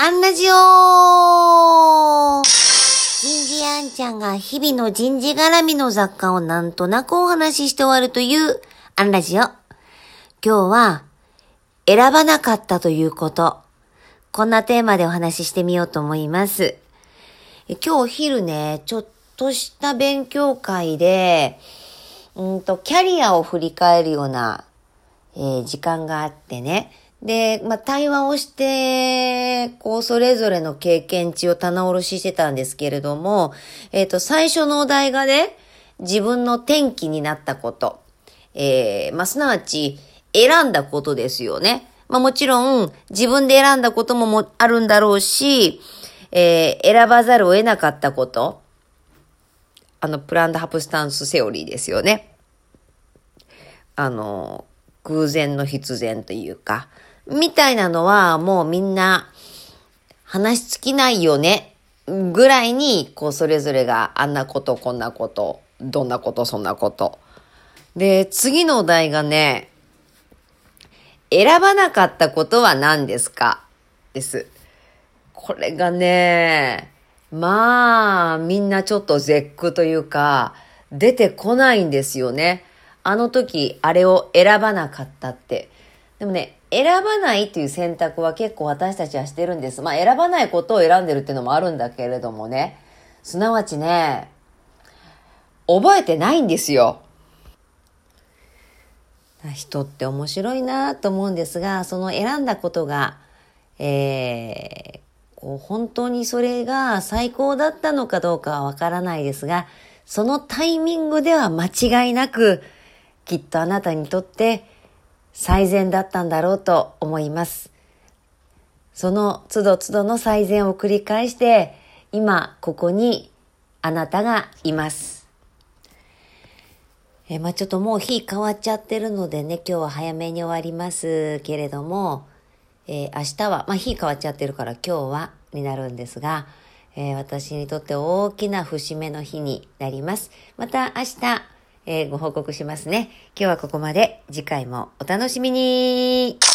アンラジオ人事アンちゃんが日々の人事絡みの雑貨をなんとなくお話しして終わるというアンラジオ。今日は選ばなかったということ。こんなテーマでお話ししてみようと思います。今日お昼ね、ちょっとした勉強会で、キャリアを振り返るような、時間があってね。で、対話をして、それぞれの経験値を棚卸ししてたんですけれども、最初のお題がね、自分の転機になったこと。すなわち、選んだことですよね。もちろん、自分で選んだこともあるんだろうし、選ばざるを得なかったこと。プランドハプスタンスセオリーですよね。偶然の必然というか、みたいなのはもうみんな話し尽きないよね、ぐらいに、それぞれがあんなこと、こんなこと、どんなこと、そんなこと。で、次のお題がね、選ばなかったことは何ですかです。これがね、みんなちょっと絶句というか、出てこないんですよね。あの時、あれを選ばなかったって。でもね、選ばないっていう選択は結構私たちはしてるんです。選ばないことを選んでるっていうのもあるんだけれどもね。すなわちね、覚えてないんですよ。人って面白いなと思うんですが、その選んだことが、本当にそれが最高だったのかどうかはわからないですが、そのタイミングでは間違いなく、きっとあなたにとって最善だったんだろうと思います。その都度都度の最善を繰り返して、今ここにあなたがいます。ちょっともう日変わっちゃってるのでね、今日は早めに終わりますけれども、明日は、日変わっちゃってるから今日はになるんですが、私にとって大きな節目の日になります。また明日、ご報告しますね。今日はここまで。次回もお楽しみに。